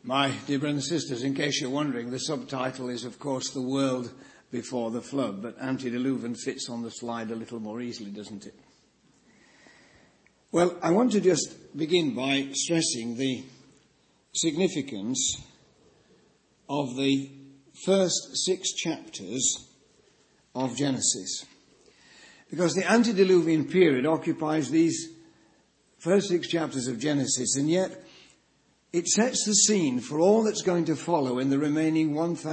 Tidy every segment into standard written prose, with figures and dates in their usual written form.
My dear brothers and sisters, in case you're wondering, the subtitle is, of course, The World Before the Flood, but antediluvian fits on the slide a little more easily, doesn't it? Well, I want to just begin by stressing the significance of the first 6 chapters of Genesis. Because the antediluvian period occupies these first 6 chapters of Genesis, and yet it sets the scene for all that's going to follow in the remaining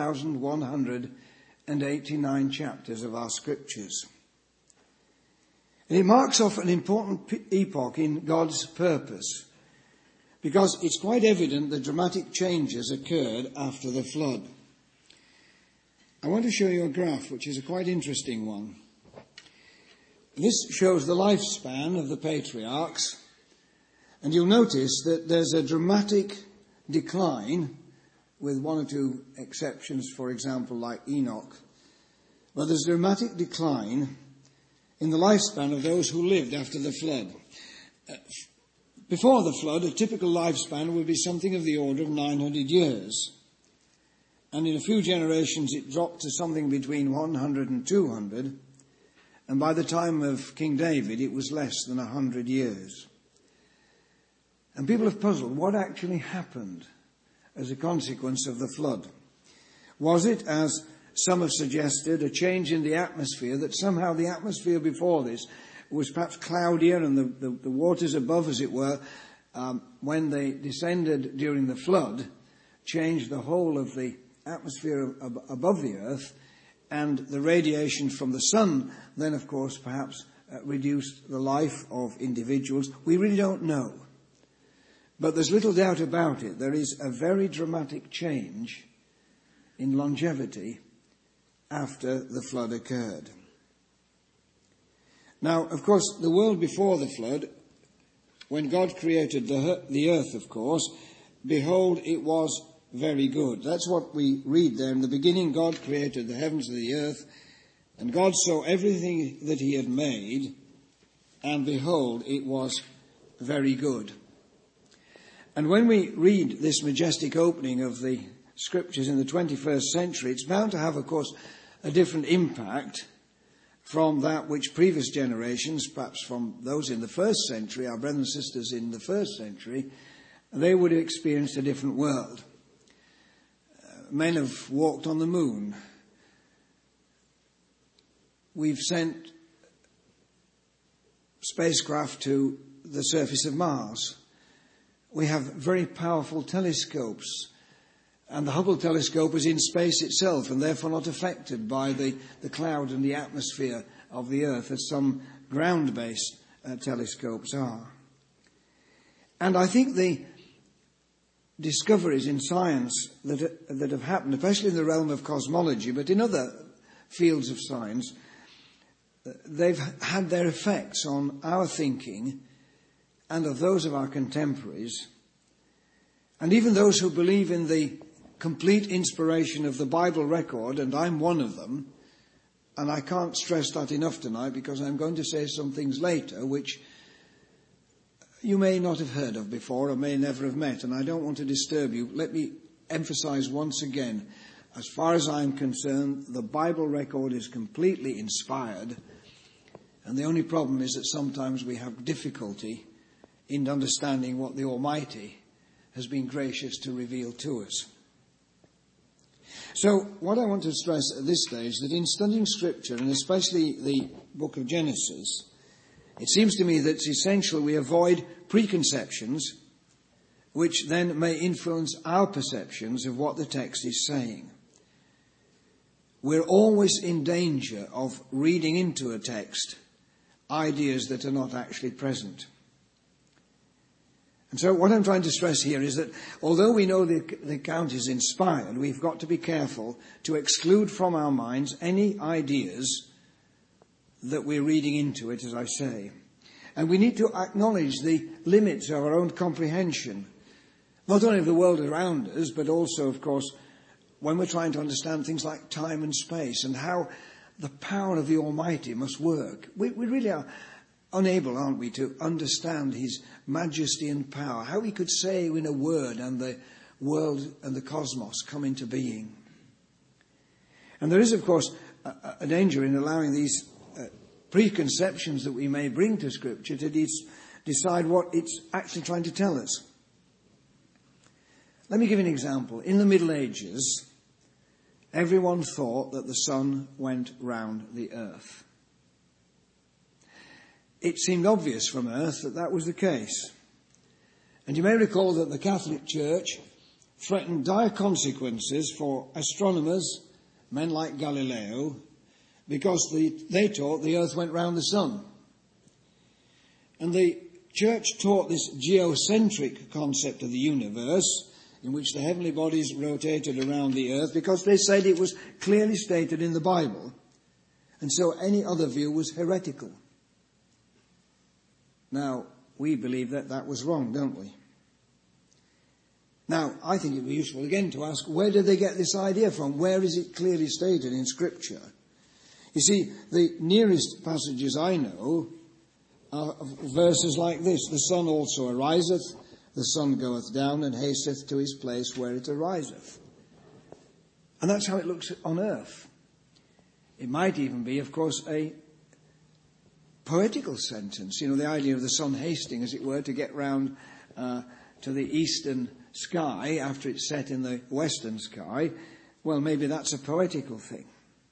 1,189 chapters of our scriptures. And it marks off an important epoch in God's purpose, because it's quite evident that dramatic changes occurred after the flood. I want to show you a graph, which is a quite interesting one. This shows the lifespan of the patriarchs, and you'll notice that there's a dramatic decline, with 1 or 2 exceptions, for example, like Enoch. But there's a dramatic decline in the lifespan of those who lived after the flood. Before the flood, a typical lifespan would be something of the order of 900 years. And in a few generations, it dropped to something between 100 and 200. And by the time of King David, it was less than 100 years. And people have puzzled, what actually happened as a consequence of the flood? Was it, as some have suggested, a change in the atmosphere, that somehow the atmosphere before this was perhaps cloudier and the waters above, as it were, when they descended during the flood, changed the whole of the atmosphere above the earth, and the radiation from the sun then, of course, perhaps reduced the life of individuals? We really don't know. But there's little doubt about it. There is a very dramatic change in longevity after the flood occurred. Now, of course, the world before the flood, when God created the earth, of course, behold, it was very good. That's what we read there. In the beginning, God created the heavens and the earth, and God saw everything that he had made, and behold, it was very good. And when we read this majestic opening of the scriptures in the 21st century, it's bound to have, of course, a different impact from that which previous generations, perhaps from those in the first century, our brothers and sisters in the first century, they would have experienced a different world. Men have walked on the moon. We've sent spacecraft to the surface of Mars. We have very powerful telescopes, and the Hubble telescope is in space itself and therefore not affected by the cloud and the atmosphere of the Earth as some ground-based telescopes are. And I think the discoveries in science that have happened, especially in the realm of cosmology, but in other fields of science, they've had their effects on our thinking and of those of our contemporaries, and even those who believe in the complete inspiration of the Bible record, and I'm one of them, and I can't stress that enough tonight because I'm going to say some things later which you may not have heard of before or may never have met, and I don't want to disturb you. Let me emphasize once again, as far as I'm concerned, the Bible record is completely inspired, and the only problem is that sometimes we have difficulty in understanding what the Almighty has been gracious to reveal to us. So what I want to stress at this stage is that in studying Scripture, and especially the book of Genesis, it seems to me that it's essential we avoid preconceptions which then may influence our perceptions of what the text is saying. We're always in danger of reading into a text ideas that are not actually present. And so what I'm trying to stress here is that although we know the account is inspired, we've got to be careful to exclude from our minds any ideas that we're reading into it, as I say. And we need to acknowledge the limits of our own comprehension, not only of the world around us, but also, of course, when we're trying to understand things like time and space and how the power of the Almighty must work. We really are unable, aren't we, to understand his majesty and power, how he could say in a word and the world and the cosmos come into being. And there is, of course, a danger in allowing these preconceptions that we may bring to Scripture to decide what it's actually trying to tell us. Let me give you an example. In the Middle Ages, everyone thought that the sun went round the earth. It seemed obvious from Earth that that was the case. And you may recall that the Catholic Church threatened dire consequences for astronomers, men like Galileo, because they taught the earth went round the sun. And the Church taught this geocentric concept of the universe, in which the heavenly bodies rotated around the earth, because they said it was clearly stated in the Bible, and so any other view was heretical. Now, we believe that that was wrong, don't we? Now, I think it would be useful again to ask, where did they get this idea from? Where is it clearly stated in Scripture? You see, the nearest passages I know are verses like this: the sun also ariseth, the sun goeth down, and hasteth to his place where it ariseth. And that's how it looks on earth. It might even be, of course, a poetical sentence. You know, the idea of the sun hasting, as it were, to get round to the eastern sky after it's set in the western sky. Well, maybe that's a poetical thing.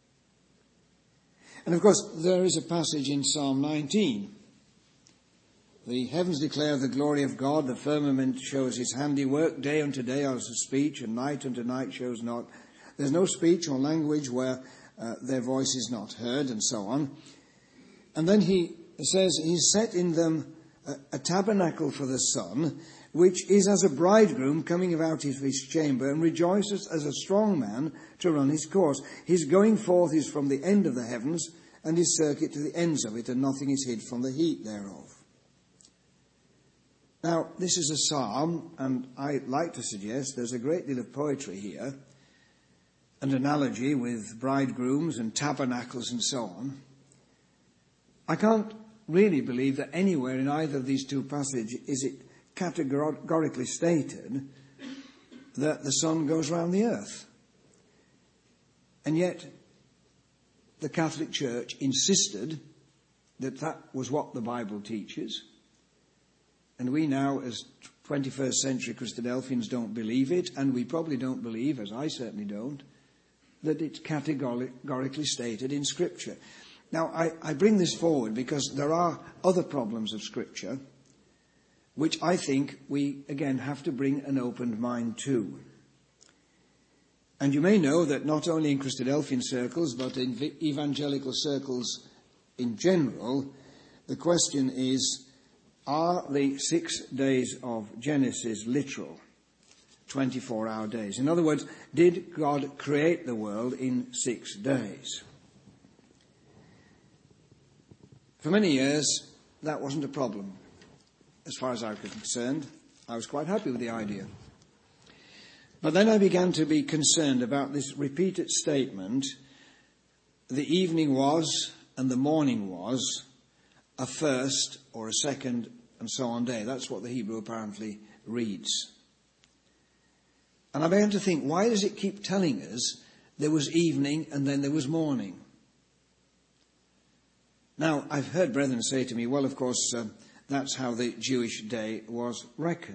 And, of course, there is a passage in Psalm 19. The heavens declare the glory of God, the firmament shows his handiwork, day unto day is a speech, and night unto night shows not. There's no speech or language where their voice is not heard, and so on. And then he says, he set in them a tabernacle for the sun, which is as a bridegroom coming out of his chamber, and rejoiceth as a strong man to run his course. His going forth is from the end of the heavens, and his circuit to the ends of it, and nothing is hid from the heat thereof. Now, this is a psalm, and I'd like to suggest there's a great deal of poetry here, and analogy with bridegrooms and tabernacles and so on. I can't really believe that anywhere in either of these two passages is it categorically stated that the sun goes round the earth. And yet, the Catholic Church insisted that that was what the Bible teaches. And we now, as 21st century Christadelphians, don't believe it, and we probably don't believe, as I certainly don't, that it's categorically stated in Scripture. Now, I bring this forward because there are other problems of Scripture which I think we, again, have to bring an open mind to. And you may know that not only in Christadelphian circles, but in evangelical circles in general, the question is, are the 6 days of Genesis literal, 24-hour days? In other words, did God create the world in 6 days? For many years, that wasn't a problem. As far as I was concerned, I was quite happy with the idea. But then I began to be concerned about this repeated statement, the evening was and the morning was a first or a second and so on day. That's what the Hebrew apparently reads. And I began to think, why does it keep telling us there was evening and then there was morning? Now, I've heard brethren say to me, well, of course, that's how the Jewish day was reckoned.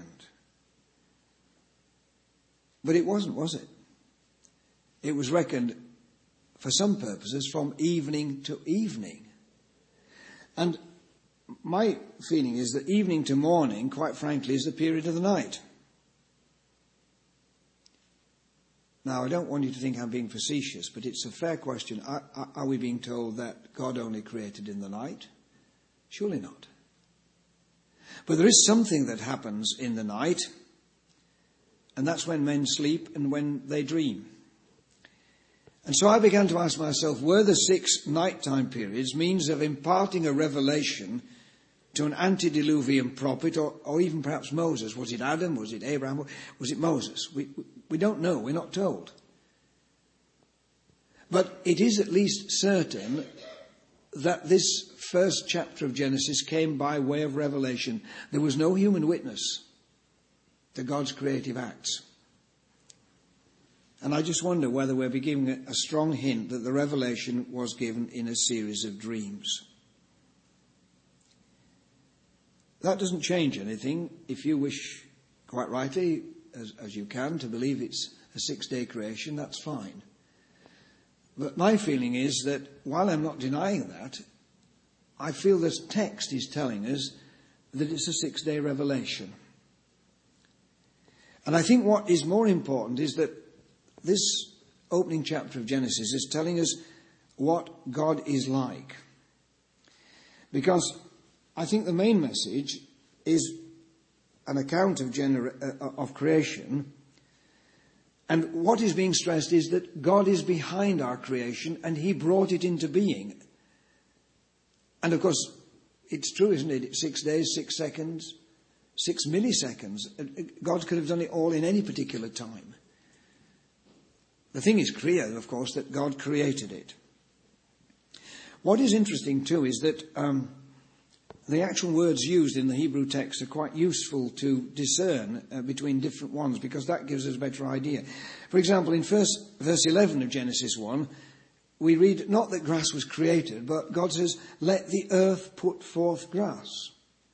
But it wasn't, was it? It was reckoned, for some purposes, from evening to evening. And my feeling is that evening to morning, quite frankly, is the period of the night. Now, I don't want you to think I'm being facetious, but it's a fair question. Are we being told that God only created in the night? Surely not. But there is something that happens in the night, and that's when men sleep and when they dream. And so I began to ask myself, were the 6 nighttime periods means of imparting a revelation to an antediluvian prophet, or even perhaps Moses? Was it Adam? Was it Abraham? Was it Moses? We don't know. We're not told. But it is at least certain that this first chapter of Genesis came by way of revelation. There was no human witness to God's creative acts. And I just wonder whether we're giving a strong hint that the revelation was given in a series of dreams. That doesn't change anything. If you wish, quite rightly, as you can, to believe it's a 6-day creation, that's fine. But my feeling is that while I'm not denying that, I feel this text is telling us that it's a 6-day revelation. And I think what is more important is that this opening chapter of Genesis is telling us what God is like. Because I think the main message is an account of creation. And what is being stressed is that God is behind our creation and he brought it into being. And of course, it's true, isn't it? 6 days, 6 seconds, 6 milliseconds. God could have done it all in any particular time. The thing is clear, of course, that God created it. What is interesting too is that the actual words used in the Hebrew text are quite useful to discern between different ones, because that gives us a better idea. For example, in verse 11 of Genesis 1, we read not that grass was created, but God says, let the earth put forth grass.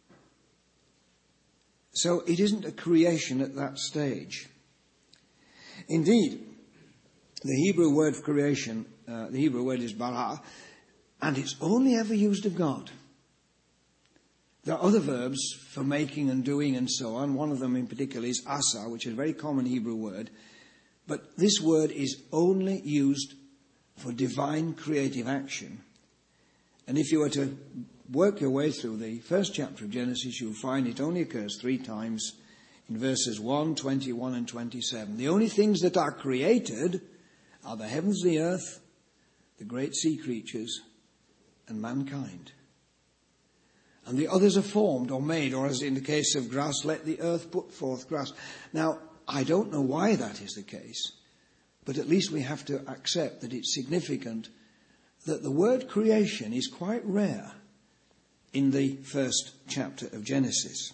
So it isn't a creation at that stage. Indeed, the Hebrew word for creation, the Hebrew word is bara, and it's only ever used of God. There are other verbs for making and doing and so on. One of them in particular is asa, which is a very common Hebrew word. But this word is only used for divine creative action. And if you were to work your way through the first chapter of Genesis, you'll find it only occurs 3 times in verses 1, 21 and 27. The only things that are created are the heavens, the earth, the great sea creatures, and mankind. And the others are formed or made, or as in the case of grass, let the earth put forth grass. Now, I don't know why that is the case, but at least we have to accept that it's significant that the word creation is quite rare in the first chapter of Genesis.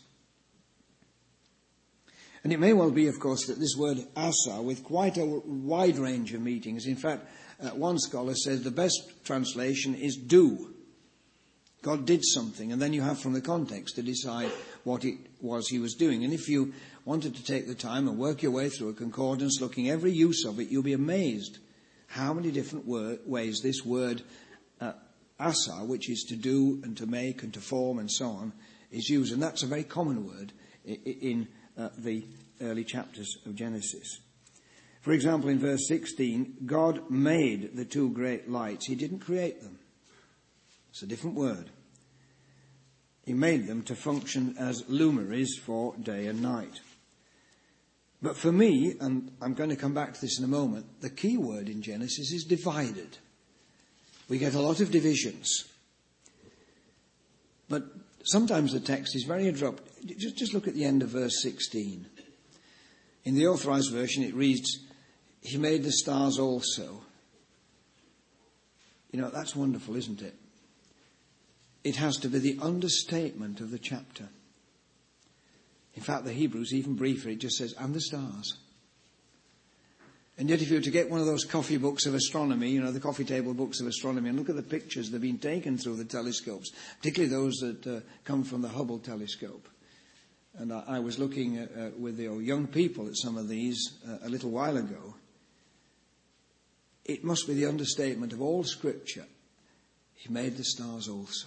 And it may well be, of course, that this word asa, with quite a wide range of meanings. In fact, one scholar says the best translation is do. God did something, and then you have from the context to decide what it was he was doing. And if you wanted to take the time and work your way through a concordance, looking every use of it, you'll be amazed how many different ways this word asa, which is to do and to make and to form and so on, is used. And that's a very common word in the early chapters of Genesis. For example, in verse 16, God made the 2 great lights. He didn't create them. It's a different word. He made them to function as luminaries for day and night. But for me, and I'm going to come back to this in a moment, the key word in Genesis is divided. We get a lot of divisions. But sometimes the text is very abrupt. Just look at the end of verse 16. In the Authorized Version it reads, he made the stars also. You know, that's wonderful, isn't it? It has to be the understatement of the chapter. In fact, the Hebrew's even briefer. It just says, and the stars. And yet if you were to get one of those coffee books of astronomy, you know, the coffee table books of astronomy, and look at the pictures that have been taken through the telescopes, particularly those that come from the Hubble telescope. And I was looking with the young people at some of these a little while ago. It must be the understatement of all Scripture. He made the stars also.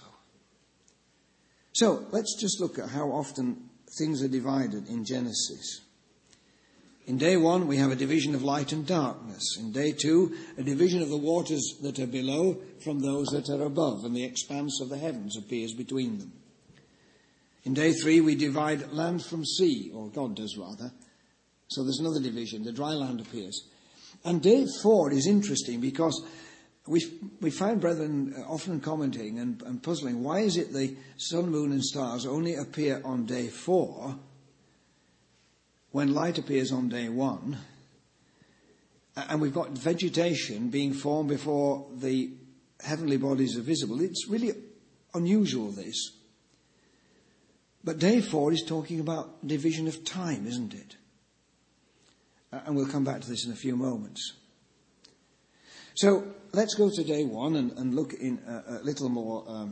So let's just look at how often things are divided in Genesis. In day 1, we have a division of light and darkness. In day 2, a division of the waters that are below from those that are above, and the expanse of the heavens appears between them. In day 3, we divide land from sea, or God does rather. So there's another division. The dry land appears. And day 4 is interesting because we find brethren often commenting and puzzling, why is it the sun, moon and stars only appear on day 4 when light appears on day 1, and we've got vegetation being formed before the heavenly bodies are visible? It's really unusual, this. But day 4 is talking about division of time, isn't it? And we'll come back to this in a few moments. So let's go to day 1 and look in a little more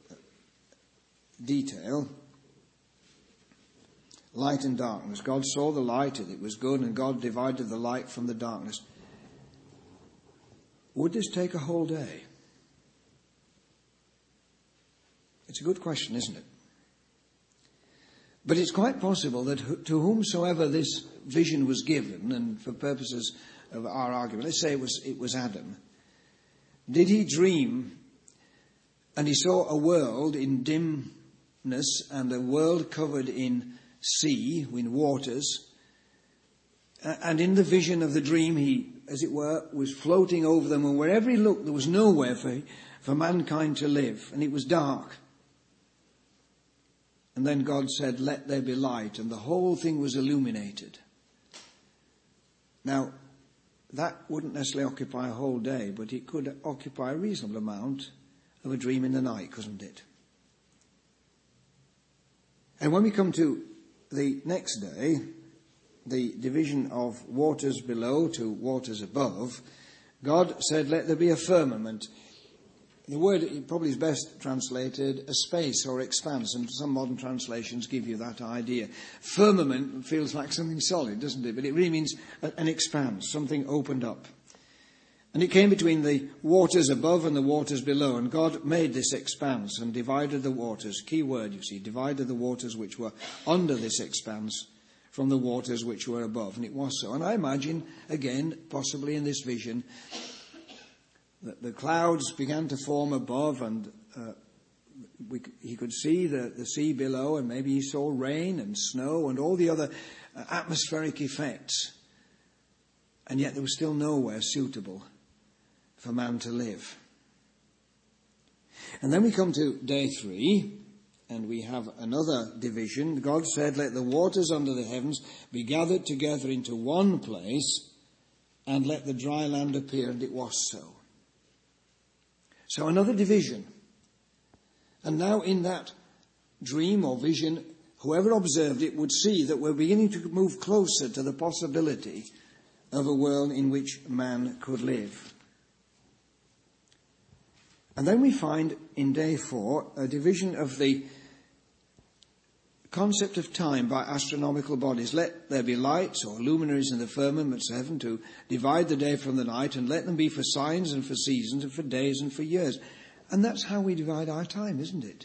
detail. Light and darkness. God saw the light and it was good, and God divided the light from the darkness. Would this take a whole day? It's a good question, isn't it? But it's quite possible that to whomsoever this vision was given, and for purposes of our argument, let's say it was Adam, did he dream and he saw a world in dimness and a world covered in sea, in waters, and in the vision of the dream he, as it were, was floating over them, and wherever he looked there was nowhere for mankind to live, and it was dark. And then God said, "Let there be light," and the whole thing was illuminated. Now, that wouldn't necessarily occupy a whole day, but it could occupy a reasonable amount of a dream in the night, couldn't it? And when we come to the next day, the division of waters below to waters above, God said, "Let there be a firmament." The word probably is best translated a space or expanse, and some modern translations give you that idea. Firmament feels like something solid, doesn't it? But it really means an expanse, something opened up. And it came between the waters above and the waters below, and God made this expanse and divided the waters. Key word, you see, divided the waters which were under this expanse from the waters which were above, and it was so. And I imagine, again, possibly in this vision, that the clouds began to form above, and he could see the sea below, and maybe he saw rain and snow and all the other atmospheric effects. And yet there was still nowhere suitable for man to live. And then we come to day 3, and we have another division. God said, "Let the waters under the heavens be gathered together into one place, and let the dry land appear," and it was so. So another division. And now in that dream or vision, whoever observed it would see that we're beginning to move closer to the possibility of a world in which man could live. And then we find in day 4 a division of the concept of time by astronomical bodies. Let there be lights or luminaries in the firmaments of heaven to divide the day from the night, and let them be for signs and for seasons and for days and for years. And that's how we divide our time, isn't it?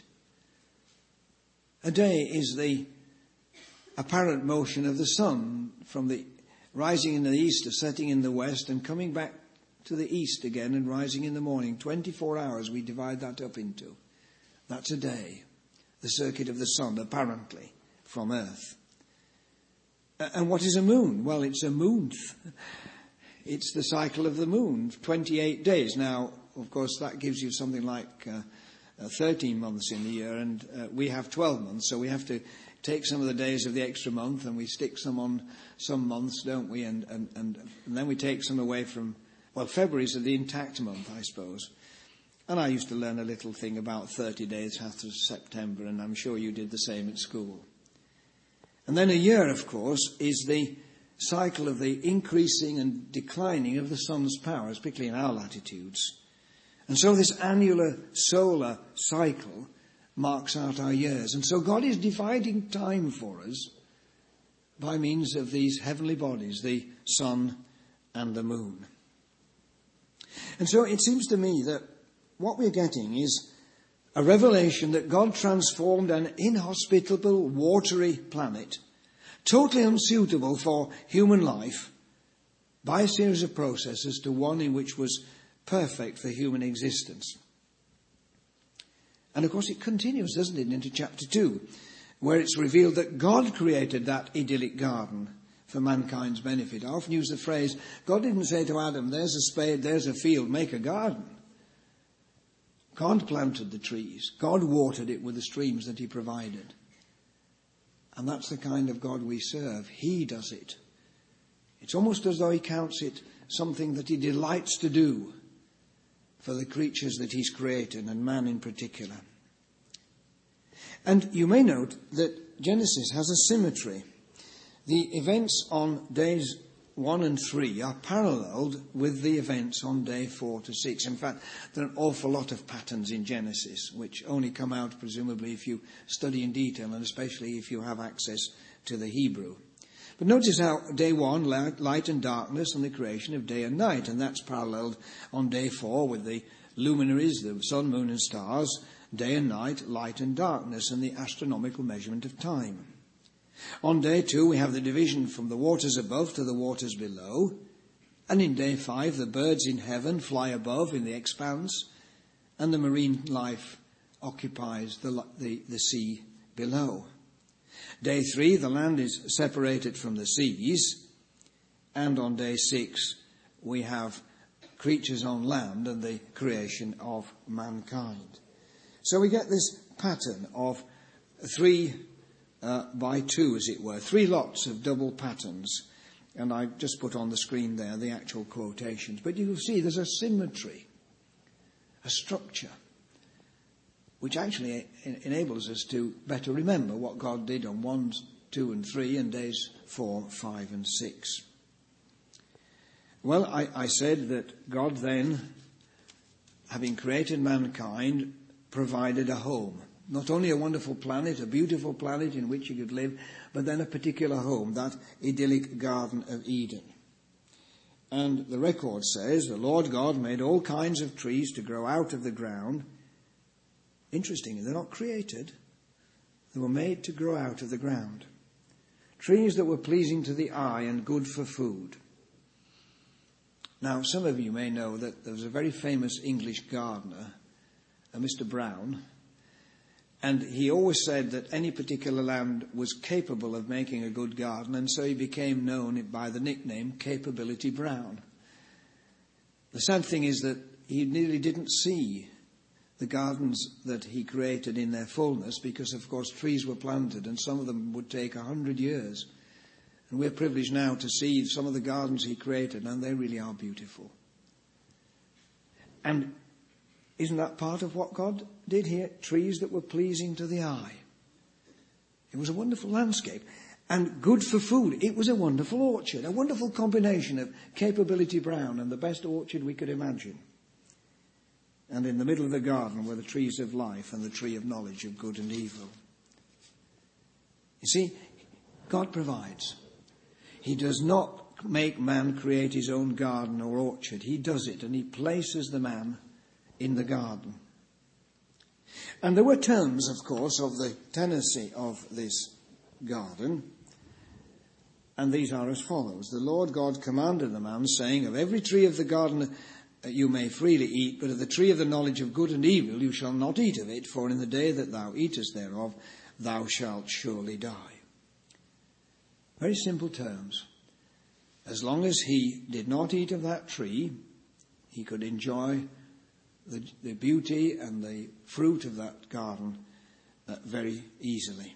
A day is the apparent motion of the sun from the rising in the east to setting in the west and coming back to the east again and rising in the morning. 24 hours we divide that up into. That's a day. The circuit of the sun, apparently, from Earth. And what is a moon? Well, it's a moonth. It's the cycle of the moon, 28 days. Now, of course, that gives you something like 13 months in the year, and we have 12 months, so we have to take some of the days of the extra month and we stick some on some months, don't we? And then we take some away from, well, February's the intact month, I suppose. And I used to learn a little thing about 30 days after September, and I'm sure you did the same at school. And then a year, of course, is the cycle of the increasing and declining of the sun's powers, particularly in our latitudes. And so this annular solar cycle marks out our years. And so God is dividing time for us by means of these heavenly bodies, the sun and the moon. And so it seems to me that what we're getting is a revelation that God transformed an inhospitable, watery planet, totally unsuitable for human life, by a series of processes to one in which was perfect for human existence. And of course it continues, doesn't it, into chapter 2, where it's revealed that God created that idyllic garden for mankind's benefit. I often use the phrase, God didn't say to Adam, "There's a spade, there's a field, make a garden." God planted the trees. God watered it with the streams that he provided. And that's the kind of God we serve. He does it. It's almost as though he counts it something that he delights to do for the creatures that he's created, and man in particular. And you may note that Genesis has a symmetry. The events on days 1 and 3 are paralleled with the events on day 4 to 6. In fact, there are an awful lot of patterns in Genesis, which only come out presumably if you study in detail, and especially if you have access to the Hebrew. But notice how day 1, light and darkness, and the creation of day and night, and that's paralleled on day 4 with the luminaries, the sun, moon and stars, day and night, light and darkness, and the astronomical measurement of time. On day 2, we have the division from the waters above to the waters below. And in day 5, the birds in heaven fly above in the expanse, and the marine life occupies the sea below. Day 3, the land is separated from the seas. And on day 6, we have creatures on land and the creation of mankind. So we get this pattern of 3 by 2, as it were, 3 lots of double patterns. And I just put on the screen there the actual quotations. But you will see there's a symmetry, a structure, which actually enables us to better remember what God did on 1, 2 and 3 and days 4, 5 and 6. Well, I said that God then, having created mankind, provided a home. Not only a wonderful planet, a beautiful planet in which you could live, but then a particular home, that idyllic Garden of Eden. And the record says, the Lord God made all kinds of trees to grow out of the ground. Interestingly, they're not created. They were made to grow out of the ground. Trees that were pleasing to the eye and good for food. Now, some of you may know that there was a very famous English gardener, Mr. Brown, and he always said that any particular land was capable of making a good garden, and so he became known by the nickname Capability Brown. The sad thing is that he nearly didn't see the gardens that he created in their fullness because, of course, trees were planted and some of them would take 100 years. And we're privileged now to see some of the gardens he created, and they really are beautiful. And isn't that part of what God did here? Trees that were pleasing to the eye. It was a wonderful landscape. And good for food. It was a wonderful orchard, a wonderful combination of Capability Brown and the best orchard we could imagine. And in the middle of the garden were the trees of life and the tree of knowledge of good and evil. You see, God provides. He does not make man create his own garden or orchard. He does it, and he places the man in the garden. And there were terms, of course, of the tenancy of this garden, and these are as follows. The Lord God commanded the man, saying, of every tree of the garden you may freely eat, but of the tree of the knowledge of good and evil you shall not eat of it, for in the day that thou eatest thereof thou shalt surely die. Very simple terms. As long as he did not eat of that tree, he could enjoy the beauty and the fruit of that garden very easily.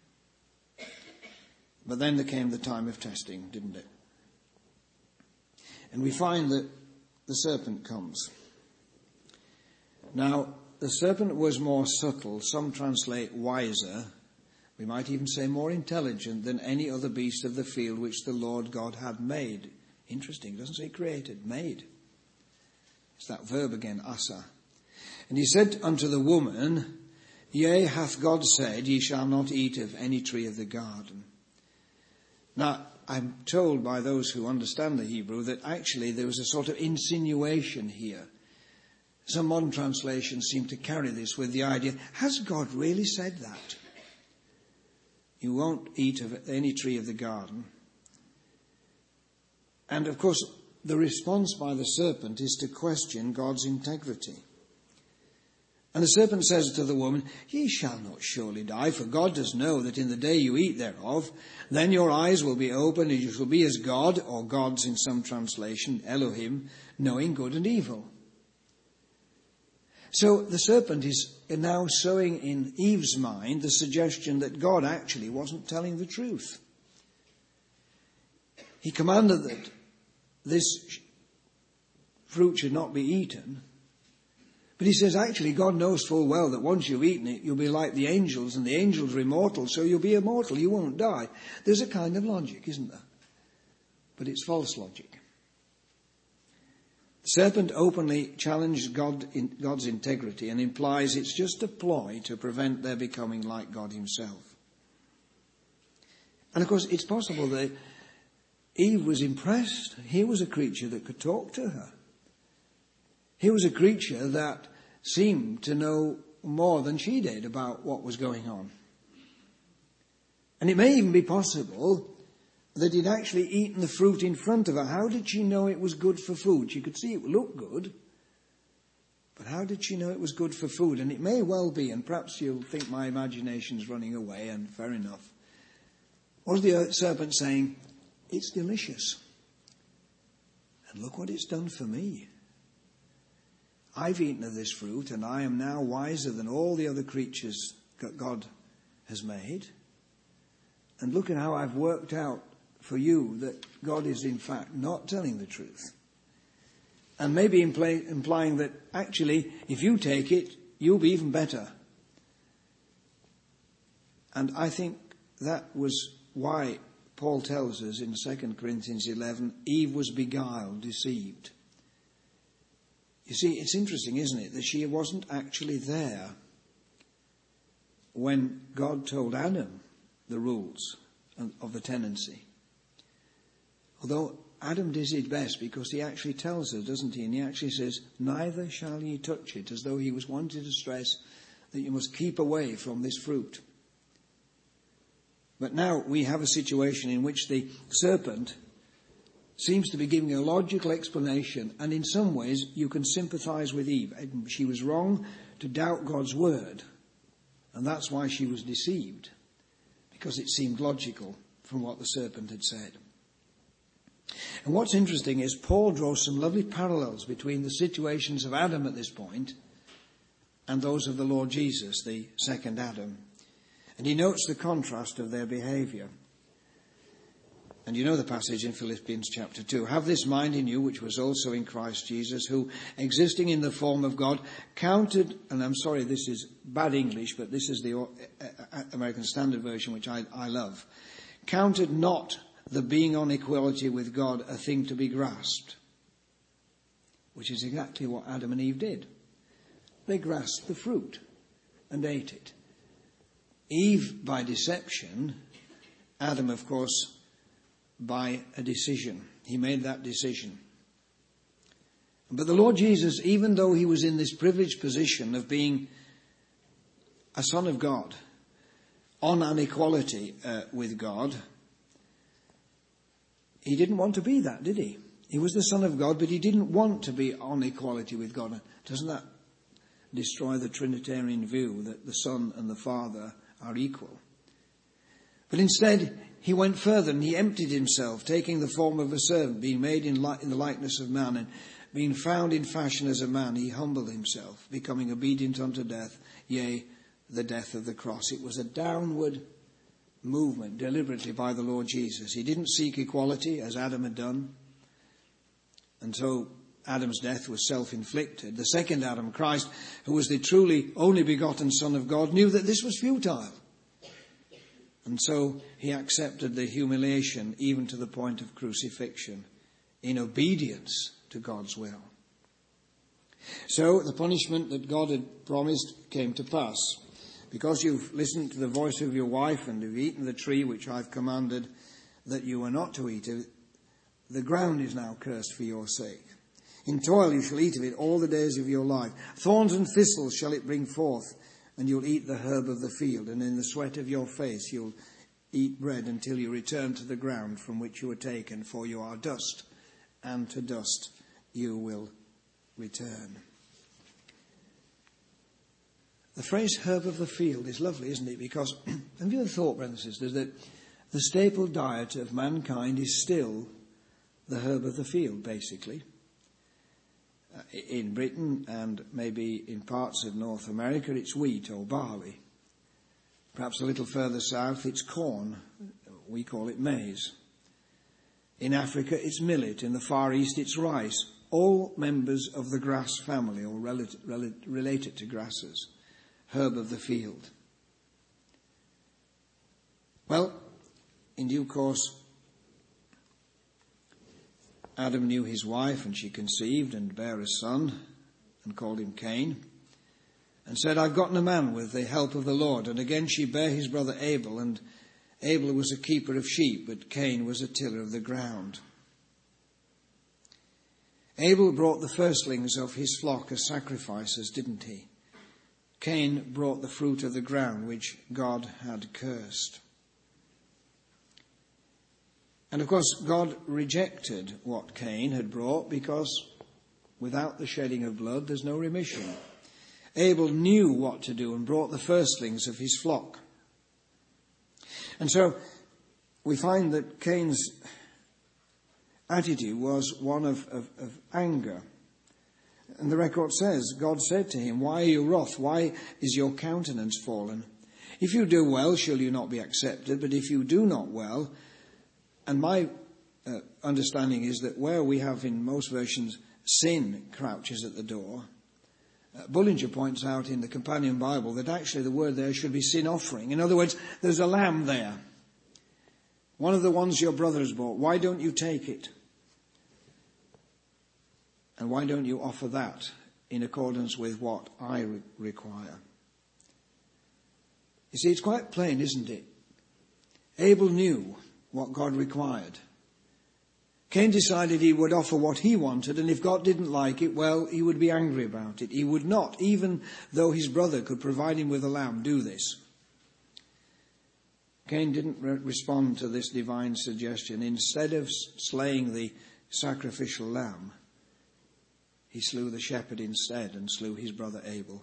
But then there came the time of testing, didn't it? And we find that the serpent comes. Now, the serpent was more subtle, some translate wiser, we might even say more intelligent than any other beast of the field which the Lord God had made. Interesting, it doesn't say created, made. It's that verb again, asa. And he said unto the woman, Yea, hath God said, ye shall not eat of any tree of the garden. Now, I'm told by those who understand the Hebrew that actually there was a sort of insinuation here. Some modern translations seem to carry this with the idea, has God really said that? You won't eat of any tree of the garden. And of course, the response by the serpent is to question God's integrity. And the serpent says to the woman, Ye shall not surely die, for God does know that in the day you eat thereof, then your eyes will be opened, and you shall be as God, or gods in some translation, Elohim, knowing good and evil. So the serpent is now sowing in Eve's mind the suggestion that God actually wasn't telling the truth. He commanded that this fruit should not be eaten. But he says, actually, God knows full well that once you've eaten it, you'll be like the angels, and the angels are immortal, so you'll be immortal, you won't die. There's a kind of logic, isn't there? but it's false logic. The serpent openly challenged God's integrity and implies it's just a ploy to prevent their becoming like God himself. And of course, it's possible that Eve was impressed. Here was a creature that could talk to her. Here was a creature that seemed to know more than she did about what was going on. And it may even be possible that he'd actually eaten the fruit in front of her. How did she know it was good for food? She could see it looked good, but how did she know it was good for food? And it may well be, and perhaps you'll think my imagination's running away, and fair enough. Was the serpent saying, it's delicious, and look what it's done for me. I've eaten of this fruit, and I am now wiser than all the other creatures that God has made. And look at how I've worked out for you that God is in fact not telling the truth. And maybe implying that actually, if you take it, you'll be even better. And I think that was why Paul tells us in 2 Corinthians 11, Eve was beguiled, deceived. You see, it's interesting, isn't it, that she wasn't actually there when God told Adam the rules of the tenancy. Although Adam did his best, because he actually tells us, doesn't he? And he actually says, neither shall ye touch it, as though he was wanting to stress that you must keep away from this fruit. But now we have a situation in which the serpent seems to be giving a logical explanation, and in some ways you can sympathize with Eve. She was wrong to doubt God's word, and that's why she was deceived, because it seemed logical from what the serpent had said. And what's interesting is Paul draws some lovely parallels between the situations of Adam at this point and those of the Lord Jesus, the second Adam. And he notes the contrast of their behaviour. And you know the passage in Philippians chapter 2. Have this mind in you, which was also in Christ Jesus, who, existing in the form of God, counted, and I'm sorry, this is bad English, but this is the American Standard Version, which I love, counted not the being on equality with God a thing to be grasped, which is exactly what Adam and Eve did. They grasped the fruit and ate it. Eve by deception, Adam, of course, by a decision. He made that decision. But the Lord Jesus, even though he was in this privileged position of being a son of God, on an equality with God, he didn't want to be that, did he? He was the Son of God, but he didn't want to be on equality with God. Doesn't that destroy the Trinitarian view that the Son and the Father are equal? But instead, he went further and he emptied himself, taking the form of a servant, being made in the likeness of man, and being found in fashion as a man, he humbled himself, becoming obedient unto death, yea, the death of the cross. It was a downward movement deliberately by the Lord Jesus. He didn't seek equality as Adam had done. And so Adam's death was self-inflicted. The second Adam, Christ, who was the truly only begotten Son of God, knew that this was futile. And so he accepted the humiliation even to the point of crucifixion in obedience to God's will. So the punishment that God had promised came to pass. Because you've listened to the voice of your wife and have eaten the tree which I've commanded that you are not to eat of, the ground is now cursed for your sake. In toil you shall eat of it all the days of your life. Thorns and thistles shall it bring forth, and you'll eat the herb of the field, and in the sweat of your face you'll eat bread until you return to the ground from which you were taken, for you are dust, and to dust you will return. The phrase herb of the field is lovely, isn't it? Because have you ever thought, brothers and sisters, that the staple diet of mankind is still the herb of the field, basically? In Britain and maybe in parts of North America, it's wheat or barley. Perhaps a little further south, it's corn. We call it maize. In Africa, it's millet. In the Far East, it's rice. All members of the grass family or related to grasses. Herb of the field. Well, in due course, Adam knew his wife, and she conceived and bare a son, and called him Cain, and said, I've gotten a man with the help of the Lord. And again she bare his brother Abel, and Abel was a keeper of sheep, but Cain was a tiller of the ground. Abel brought the firstlings of his flock as sacrifices, didn't he? Cain brought the fruit of the ground, which God had cursed. And of course, God rejected what Cain had brought, because without the shedding of blood, there's no remission. Abel knew what to do and brought the firstlings of his flock. And so we find that Cain's attitude was one of anger. And the record says, God said to him, why are you wroth? Why is your countenance fallen? If you do well, shall you not be accepted? But if you do not well, and my understanding is that where we have in most versions sin crouches at the door, Bullinger points out in the Companion Bible that actually the word there should be sin offering. In other words, there's a lamb there. One of the ones your brother has bought. Why don't you take it? And why don't you offer that in accordance with what I require? You see, it's quite plain, isn't it? Abel knew what God required. Cain decided he would offer what he wanted, and if God didn't like it, well, he would be angry about it. He would not, even though his brother could provide him with a lamb, do this. Cain didn't respond to this divine suggestion. Instead of slaying the sacrificial lamb, he slew the shepherd instead and slew his brother Abel.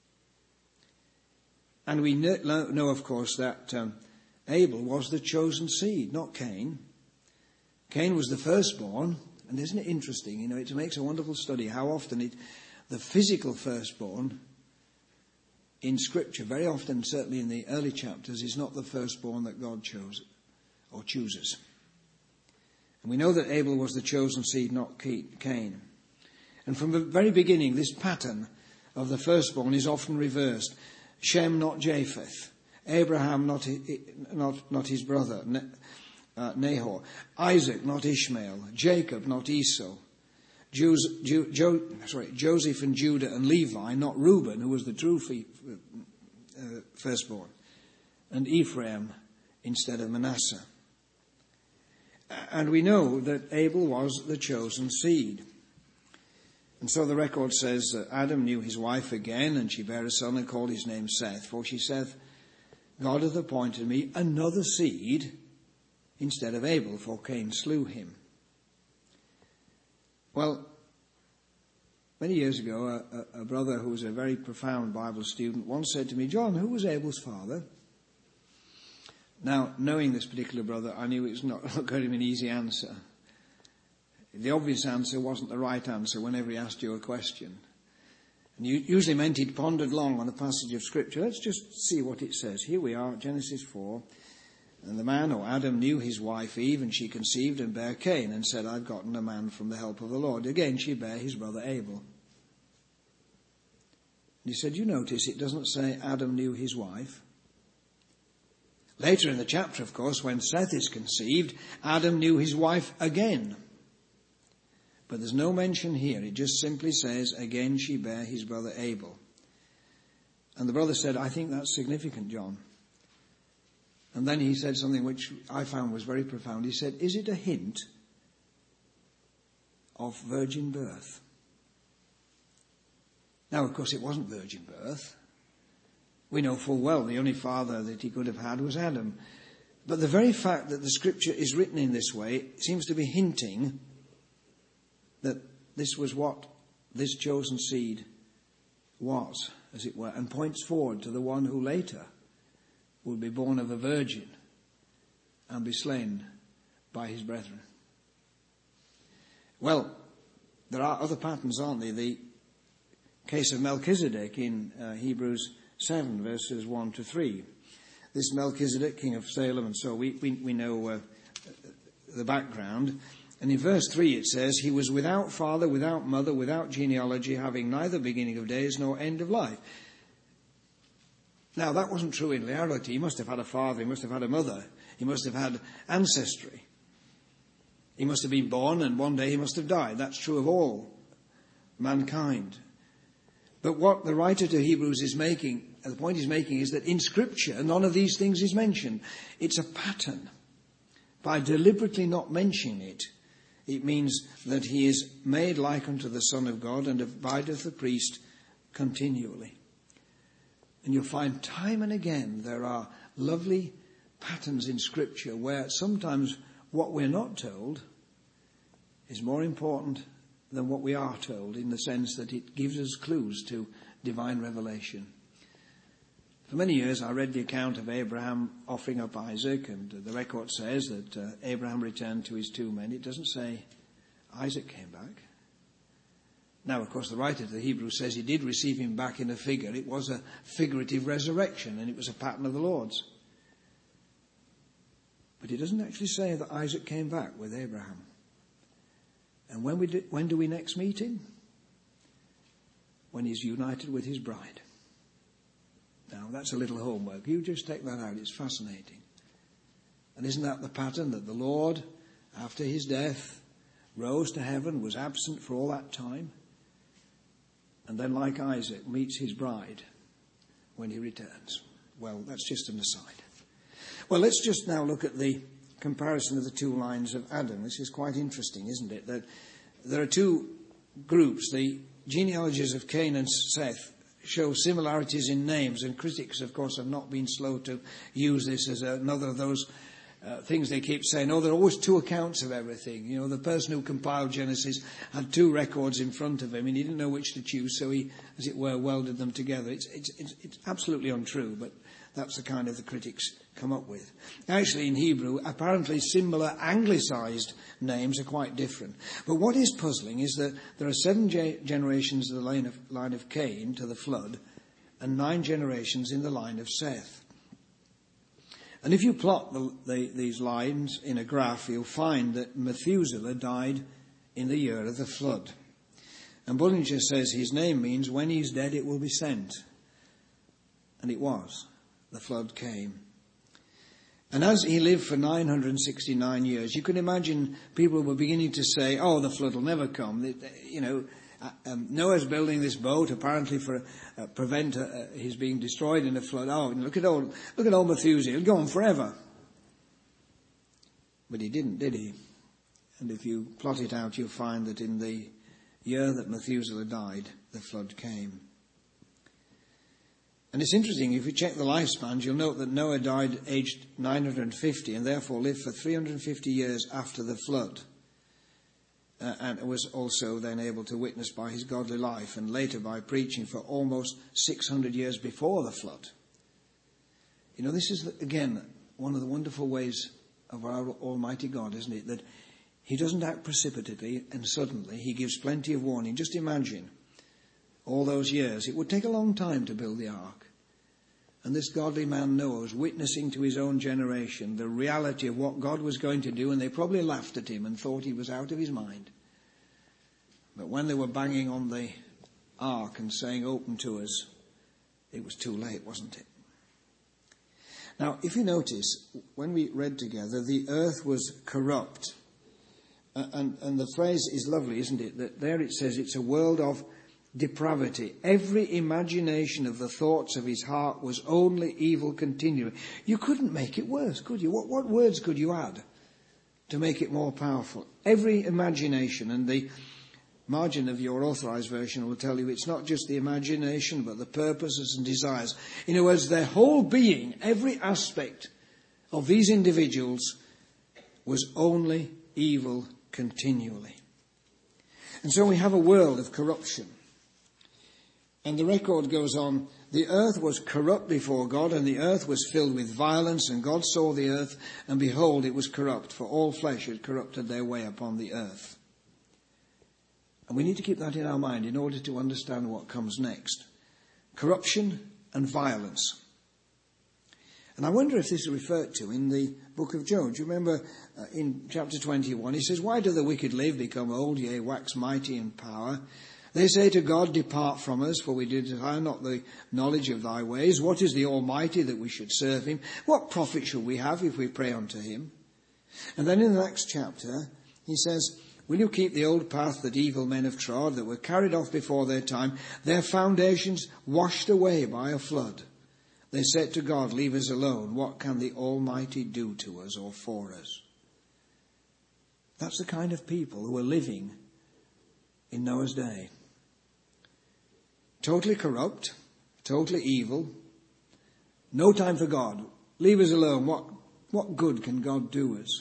And we know, of course, that Abel was the chosen seed, not Cain. Cain was the firstborn, and isn't it interesting? You know, it makes a wonderful study how often the physical firstborn in Scripture, very often, certainly in the early chapters, is not the firstborn that God chose or chooses. And we know that Abel was the chosen seed, not Cain. And from the very beginning, this pattern of the firstborn is often reversed. Shem, not Japheth. Abraham, not his brother, Nahor. Isaac, not Ishmael. Jacob, not Esau. Joseph and Judah and Levi, not Reuben, who was the true firstborn. And Ephraim instead of Manasseh. And we know that Abel was the chosen seed. And so the record says that Adam knew his wife again, and she bare a son and called his name Seth. For she said, God hath appointed me another seed instead of Abel, for Cain slew him. Well, many years ago, a brother who was a very profound Bible student once said to me, John, who was Abel's father? Now, knowing this particular brother, I knew it was not going to be an easy answer. The obvious answer wasn't the right answer whenever he asked you a question. And you usually meant he'd pondered long on a passage of Scripture. Let's just see what it says. Here we are, Genesis 4. And the man, or Adam, knew his wife Eve, and she conceived and bare Cain, and said, I've gotten a man from the help of the Lord. Again, she bare his brother Abel. And he said, you notice it doesn't say Adam knew his wife. Later in the chapter, of course, when Seth is conceived, Adam knew his wife again. But there's no mention here. It just simply says, again she bare his brother Abel. And the brother said, I think that's significant, John. And then he said something which I found was very profound. He said, is it a hint of virgin birth? Now, of course, it wasn't virgin birth. We know full well the only father that he could have had was Adam. But the very fact that the Scripture is written in this way seems to be hinting that this was what this chosen seed was, as it were, and points forward to the one who later would be born of a virgin and be slain by his brethren. Well, there are other patterns, aren't there? The case of Melchizedek in Hebrews 7, verses 1 to 3. This Melchizedek, king of Salem, and so we know the background. And in verse 3 it says, he was without father, without mother, without genealogy, having neither beginning of days nor end of life. Now, that wasn't true in reality. He must have had a father, he must have had a mother, he must have had ancestry. He must have been born and one day he must have died. That's true of all mankind. But what the writer to Hebrews is making, the point he's making, is that in Scripture none of these things is mentioned. It's a pattern. By deliberately not mentioning it, it means that he is made like unto the Son of God and abideth the priest continually. And you'll find time and again there are lovely patterns in Scripture where sometimes what we're not told is more important than what we are told, in the sense that it gives us clues to divine revelation. For many years I read the account of Abraham offering up Isaac, and the record says that Abraham returned to his 2 men. It doesn't say Isaac came back. Now, of course, the writer to the Hebrews says he did receive him back in a figure. It was a figurative resurrection, and it was a pattern of the Lord's. But it doesn't actually say that Isaac came back with Abraham. And when do we next meet him? When he's united with his bride. Now, that's a little homework. You just take that out. It's fascinating. And isn't that the pattern, that the Lord, after his death, rose to heaven, was absent for all that time, and then, like Isaac, meets his bride when he returns? Well, that's just an aside. Well, let's just now look at the comparison of the 2 lines of Adam. This is quite interesting, isn't it? That there are 2 groups. The genealogies of Cain and Seth show similarities in names, and critics, of course, have not been slow to use this as another of those things they keep saying. Oh, there are always 2 accounts of everything. You know, the person who compiled Genesis had 2 records in front of him, and he didn't know which to choose, so he, as it were, welded them together. It's absolutely untrue, but that's the kind of the critics come up with. Actually, in Hebrew, apparently similar anglicised names are quite different. But what is puzzling is that there are 7 generations in the line of Cain to the flood, and 9 generations in the line of Seth. And if you plot these lines in a graph, you'll find that Methuselah died in the year of the flood. And Bullinger says his name means when he's dead it will be sent. And it was. The flood came. And as he lived for 969 years, you can imagine people were beginning to say, oh, the flood will never come. You know, Noah's building this boat apparently for prevent his being destroyed in a flood. Oh, look at old Methuselah. It'll go on forever. But he didn't, did he? And if you plot it out, you'll find that in the year that Methuselah died, the flood came. And it's interesting, if you check the lifespans, you'll note that Noah died aged 950 and therefore lived for 350 years after the flood. And was also then able to witness by his godly life, and later by preaching for almost 600 years before the flood. You know, this is, again, one of the wonderful ways of our Almighty God, isn't it? That he doesn't act precipitately and suddenly. He gives plenty of warning. Just imagine all those years. It would take a long time to build the ark. And this godly man Noah was witnessing to his own generation the reality of what God was going to do, and they probably laughed at him and thought he was out of his mind. But when they were banging on the ark and saying, open to us, it was too late, wasn't it? Now, if you notice, when we read together, the earth was corrupt. And the phrase is lovely, isn't it? That there it says it's a world of depravity. Every imagination of the thoughts of his heart was only evil continually. You couldn't make it worse, could you? What words could you add to make it more powerful? Every imagination, and the margin of your authorized version will tell you it's not just the imagination, but the purposes and desires. In other words, their whole being, every aspect of these individuals was only evil continually. And so we have a world of corruption. And the record goes on, the earth was corrupt before God, and the earth was filled with violence, and God saw the earth, and behold, it was corrupt, for all flesh had corrupted their way upon the earth. And we need to keep that in our mind in order to understand what comes next. Corruption and violence. And I wonder if this is referred to in the book of Job. Do you remember in chapter 21, he says, why do the wicked live, become old, yea, wax mighty in power? They say to God, depart from us, for we desire not the knowledge of thy ways. What is the Almighty that we should serve him? What profit shall we have if we pray unto him? And then in the next chapter, He says, will you keep the old path that evil men have trod, that were carried off before their time, their foundations washed away by a flood? They said to God, leave us alone. What can the Almighty do to us or for us? That's the kind of people who were living in Noah's day. Totally corrupt, totally evil, no time for God. Leave us alone. What good can God do us?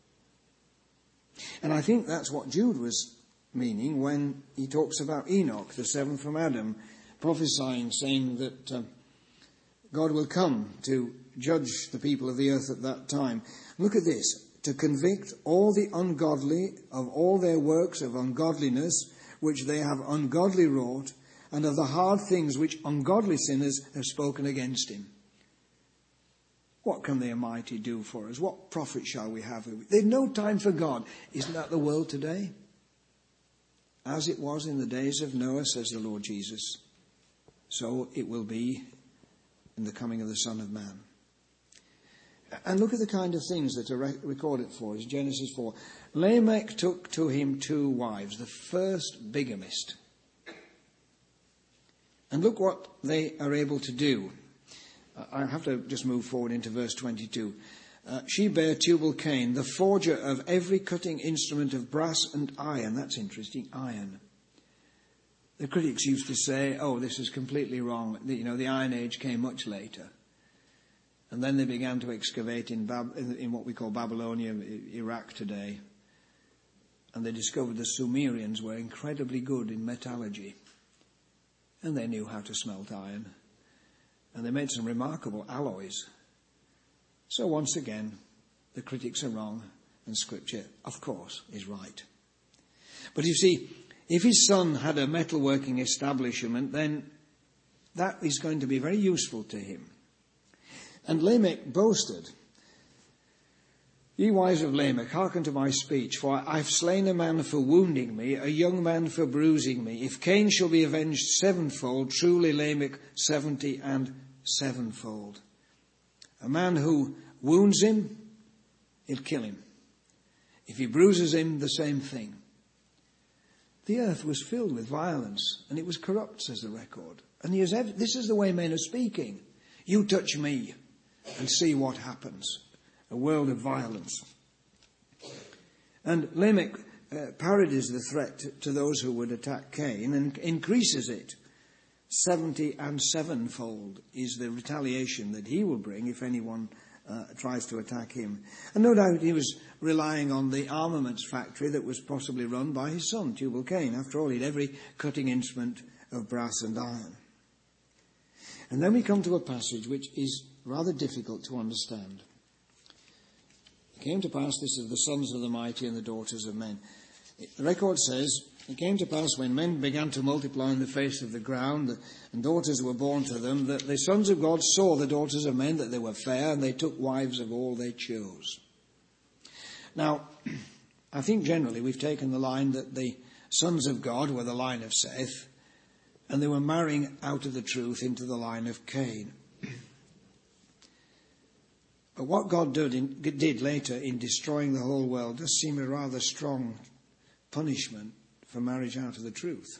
And I think that's what Jude was meaning when he talks about Enoch, the seventh from Adam, prophesying, saying that God will come to judge the people of the earth at that time. Look at this. To convict all the ungodly of all their works of ungodliness, which they have ungodly wrought, and of the hard things which ungodly sinners have spoken against him. What can the Almighty do for us? What profit shall we have? There's no time for God. Isn't that the world today? As it was in the days of Noah, says the Lord Jesus, so it will be in the coming of the Son of Man. And look at the kind of things that are recorded for us. Genesis 4. Lamech took to him 2 wives, the first bigamist. And look what they are able to do. I have to just move forward into verse 22. She bare Tubal-Cain, the forger of every cutting instrument of brass and iron. That's interesting, iron. The critics used to say, oh, this is completely wrong. The Iron Age came much later. And then they began to excavate in what we call Babylonia, Iraq today. And they discovered the Sumerians were incredibly good in metallurgy. And they knew how to smelt iron. And they made some remarkable alloys. So once again, the critics are wrong, and Scripture, of course, is right. But you see, if his son had a metalworking establishment, then that is going to be very useful to him. And Lamech boasted, ye wives of Lamech, hearken to my speech, for I've slain a man for wounding me, a young man for bruising me. If Cain shall be avenged sevenfold, truly Lamech 70 and sevenfold. A man who wounds him, he'll kill him. If he bruises him, the same thing. The earth was filled with violence, and it was corrupt, says the record. And this is the way men are speaking. You touch me, and see what happens. A world of violence. And Lamech parodies the threat to those who would attack Cain and increases it. 70 and sevenfold is the retaliation that he will bring if anyone tries to attack him. And no doubt he was relying on the armaments factory that was possibly run by his son, Tubal-Cain. After all, he had every cutting instrument of brass and iron. And then we come to a passage which is rather difficult to understand. It came to pass, this is the sons of the mighty and the daughters of men. The record says, it came to pass when men began to multiply on the face of the ground, and daughters were born to them, that the sons of God saw the daughters of men, that they were fair, and they took wives of all they chose. Now, I think generally we've taken the line that the sons of God were the line of Seth, and they were marrying out of the truth into the line of Cain. But what God did later in destroying the whole world does seem a rather strong punishment for marriage out of the truth.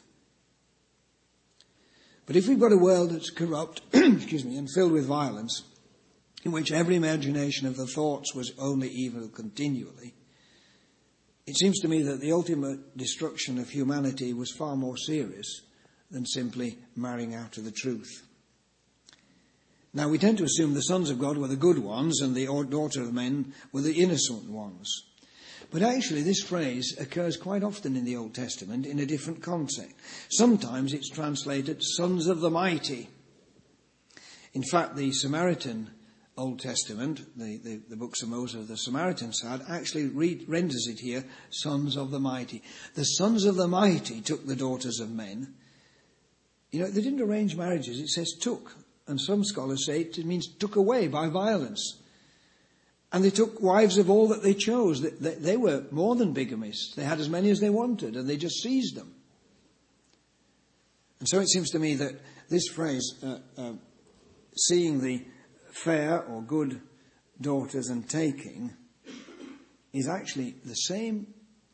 But if we've got a world that's corrupt, and filled with violence, in which every imagination of the thoughts was only evil continually, it seems to me that the ultimate destruction of humanity was far more serious than simply marrying out of the truth. Now, we tend to assume the sons of God were the good ones and the daughter of men were the innocent ones. But actually, this phrase occurs quite often in the Old Testament in a different context. Sometimes it's translated sons of the mighty. In fact, the Samaritan Old Testament, the books of Moses the Samaritans had, actually renders it here, sons of the mighty. The sons of the mighty took the daughters of men. They didn't arrange marriages, it says took. And some scholars say it means took away by violence. And they took wives of all that they chose. They were more than bigamists. They had as many as they wanted, and they just seized them. And so it seems to me that this phrase, seeing the fair or good daughters and taking, is actually the same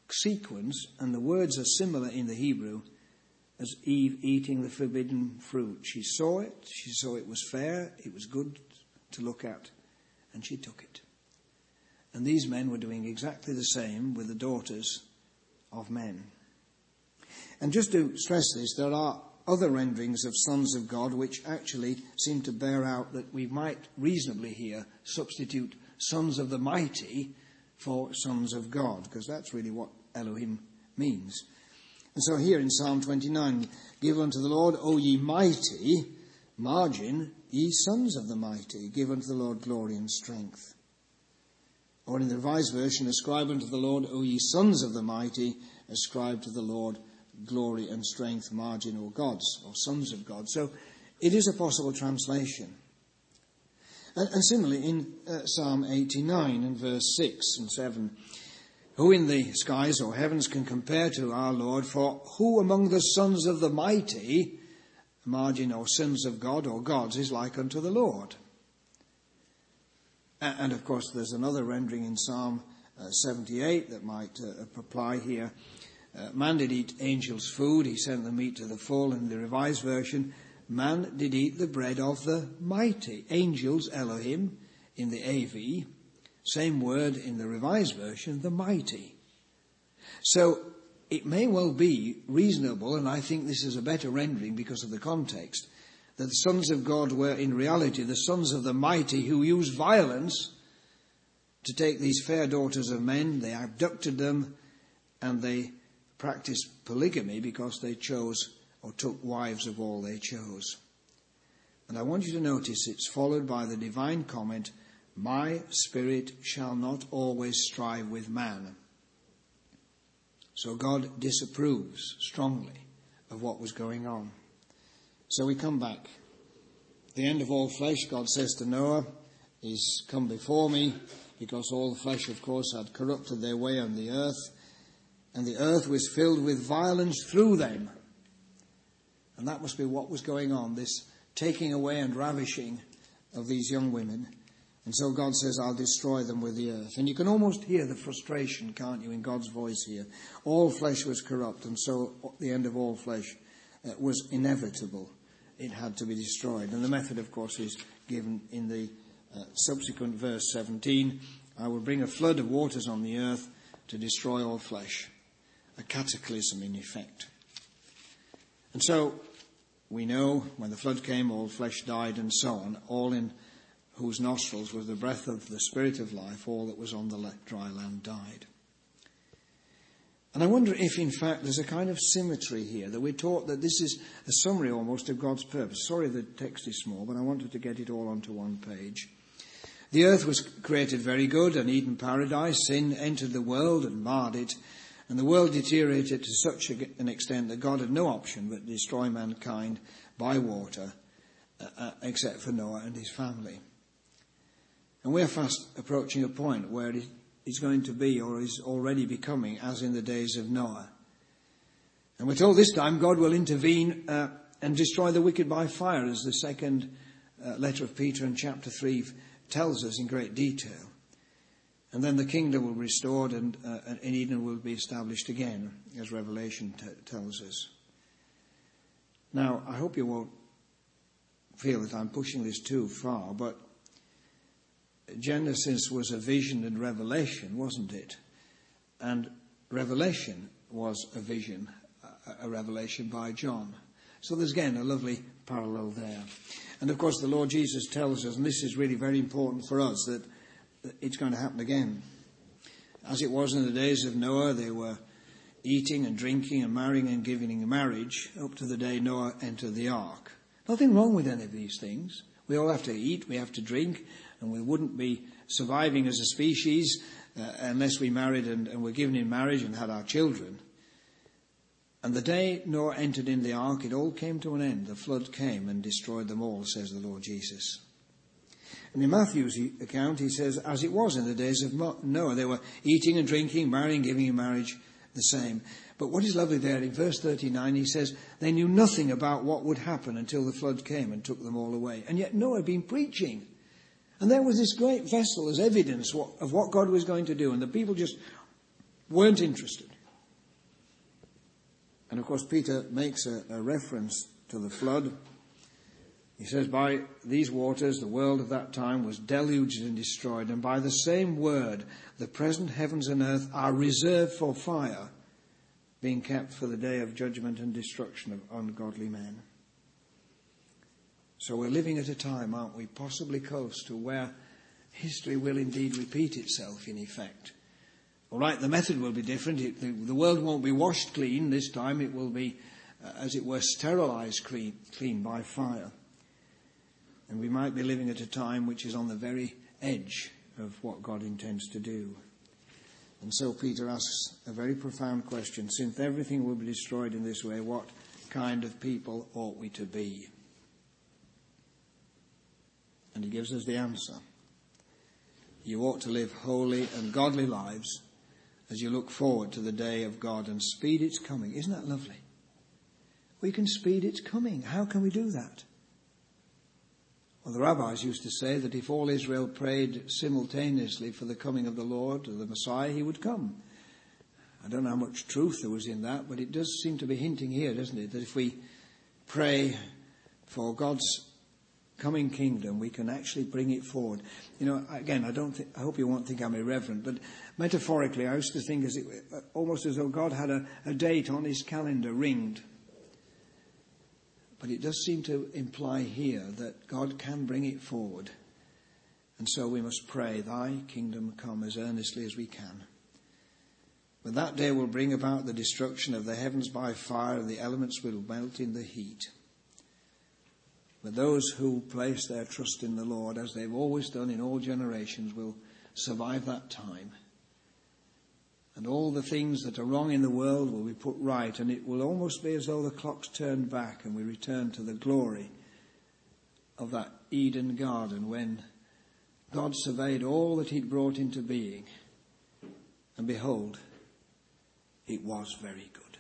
sequence, and the words are similar in the Hebrew, as Eve eating the forbidden fruit. She saw it was fair, it was good to look at, and she took it. And these men were doing exactly the same with the daughters of men. And just to stress this, there are other renderings of sons of God which actually seem to bear out that we might reasonably here substitute sons of the mighty for sons of God, because that's really what Elohim means. And so here in Psalm 29, give unto the Lord, O ye mighty, margin, ye sons of the mighty, give unto the Lord glory and strength. Or in the Revised Version, ascribe unto the Lord, O ye sons of the mighty, ascribe to the Lord glory and strength, margin, or gods, or sons of God. So it is a possible translation. And similarly in Psalm 89 and verse 6 and 7, who in the skies or heavens can compare to our Lord? For who among the sons of the mighty, margin, or sons of God or gods, is like unto the Lord? And of course there's another rendering in Psalm 78 that might apply here. Man did eat angels' food, he sent the meat to the full. In the Revised Version, man did eat the bread of the mighty. Angels, Elohim, in the AV. Same word in the Revised Version, the mighty. So it may well be reasonable, and I think this is a better rendering because of the context, that the sons of God were in reality the sons of the mighty who used violence to take these fair daughters of men. They abducted them and they practiced polygamy because they chose or took wives of all they chose. And I want you to notice it's followed by the divine comment, my spirit shall not always strive with man. So God disapproves strongly of what was going on. So we come back. The end of all flesh, God says to Noah, is come before me, because all the flesh, of course, had corrupted their way on the earth, and the earth was filled with violence through them. And that must be what was going on, this taking away and ravishing of these young women. And so God says, I'll destroy them with the earth. And you can almost hear the frustration, can't you, in God's voice here. All flesh was corrupt, and so the end of all flesh was inevitable. It had to be destroyed. And the method, of course, is given in the subsequent verse 17. I will bring a flood of waters on the earth to destroy all flesh. A cataclysm, in effect. And so we know when the flood came, all flesh died and so on, all in whose nostrils was the breath of the Spirit of life, all that was on the dry land died. And I wonder if, in fact, there's a kind of symmetry here, that we're taught that this is a summary almost of God's purpose. Sorry the text is small, but I wanted to get it all onto one page. The earth was created very good, an Eden paradise. Sin entered the world and marred it, and the world deteriorated to such an extent that God had no option but to destroy mankind by water, except for Noah and his family. And we're fast approaching a point where it is going to be, or is already becoming, as in the days of Noah. And we're told this time God will intervene and destroy the wicked by fire, as the second letter of Peter in chapter 3 tells us in great detail. And then the kingdom will be restored and Eden will be established again, as Revelation tells us. Now, I hope you won't feel that I'm pushing this too far, but Genesis was a vision and revelation, wasn't it? And Revelation was a vision, a revelation by John. So there's again a lovely parallel there. And of course the Lord Jesus tells us, and this is really very important for us, that it's going to happen again. As it was in the days of Noah, they were eating and drinking and marrying and giving in marriage up to the day Noah entered the ark. Nothing wrong with any of these things. We all have to eat, we have to drink, and we wouldn't be surviving as a species unless we married and were given in marriage and had our children. And the day Noah entered in the ark, it all came to an end. The flood came and destroyed them all, says the Lord Jesus. And in Matthew's account, he says, as it was in the days of Noah, they were eating and drinking, marrying, giving in marriage, the same. But what is lovely there, in verse 39, he says, they knew nothing about what would happen until the flood came and took them all away. And yet Noah had been preaching. And there was this great vessel as evidence of what God was going to do. And the people just weren't interested. And of course Peter makes a reference to the flood. He says, by these waters the world of that time was deluged and destroyed, and by the same word the present heavens and earth are reserved for fire, being kept for the day of judgment and destruction of ungodly men. So we're living at a time, aren't we, possibly close to where history will indeed repeat itself in effect. All right, the method will be different. The world won't be washed clean this time. It will be, as it were, sterilized clean by fire. And we might be living at a time which is on the very edge of what God intends to do. And so Peter asks a very profound question. Since everything will be destroyed in this way, what kind of people ought we to be? And he gives us the answer. You ought to live holy and godly lives as you look forward to the day of God and speed its coming. Isn't that lovely? We can speed its coming. How can we do that? Well, the rabbis used to say that if all Israel prayed simultaneously for the coming of the Lord, or the Messiah, he would come. I don't know how much truth there was in that, but it does seem to be hinting here, doesn't it, that if we pray for God's coming kingdom, we can actually bring it forward. You know, again, I hope you won't think I'm irreverent, but metaphorically, I used to think almost as though God had a date on his calendar ringed. But it does seem to imply here that God can bring it forward. And so we must pray, thy kingdom come, as earnestly as we can. But that day will bring about the destruction of the heavens by fire, and the elements will melt in the heat. But those who place their trust in the Lord, as they've always done in all generations, will survive that time. And all the things that are wrong in the world will be put right, and it will almost be as though the clock's turned back and we return to the glory of that Eden garden when God surveyed all that he'd brought into being. And behold, it was very good.